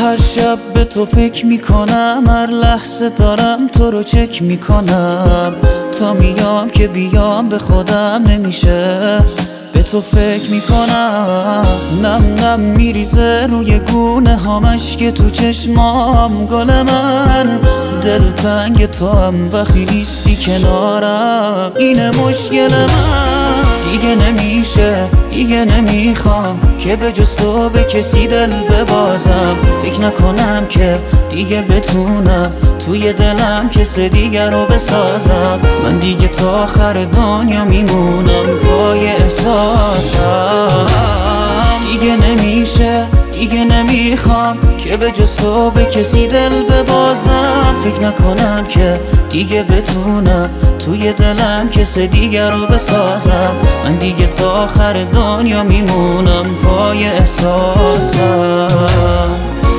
هر شب به تو فکر میکنم، هر لحظه دارم تو رو چک میکنم. تا میام که بیام به خودم نمیشه، به تو فکر میکنم. نم نم میریزه روی گونه هامش که تو چشمام. گل من دلتنگ تو هم وقتی نیستی کنارم. اینه مشکل من، دیگه نمیشه، دیگه نمیخوام که به جز تو به کسی دل ببازم. فکر نکنم که دیگه بتونم توی دلم کس دیگر رو بسازم. من دیگه تا آخر دنیا میمونم پای احساسم. دیگه نمیشه، دیگه نمیخوام که به جز تو به کسی دل ببازم. فکر نکنم که دیگه بتونم توی دلم کس دیگر رو بسازم. من دیگه تا آخر دنیا میمونم پای احساسم.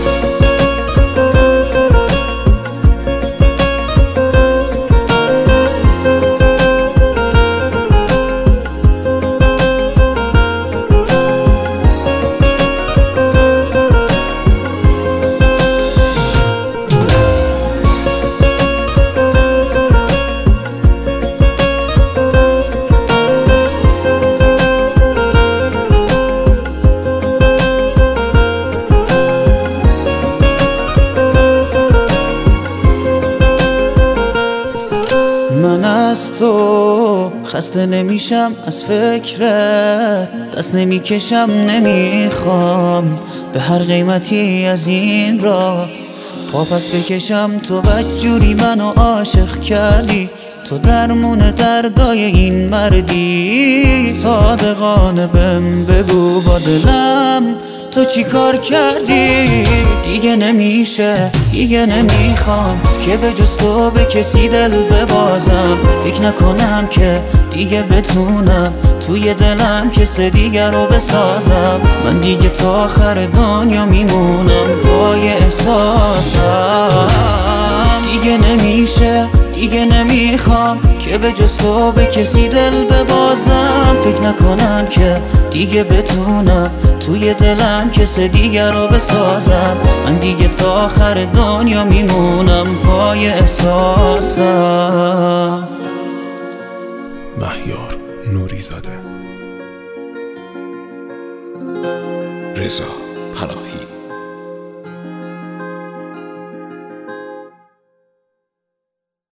من از تو خسته نمیشم، از فکرت دست نمیکشم. نمیخوام به هر قیمتی از این راه پا پس بکشم. تو بدجوری منو عاشق کردی، تو درمون دردای این مردی. صادقانه بهم بگو با دلم تو چی کار کردی؟ دیگه نمیشه، دیگه نمیخوام که به جز تو به کسی دل ببازم. فکر نکنم که دیگه بتونم توی دلم کس دیگر رو بسازم. من دیگه تا آخر دنیا میمونم پای احساسم. دیگه نمیشه، دیگه نمیخوام که به جز تو به کسی دل ببازم. فکر نکنم که دیگه بتونم توی دلم کس دیگر رو بسازم. من دیگه تا آخر دنیا میمونم پای احساسم. مهیار نوریزاده، رضا پناهی.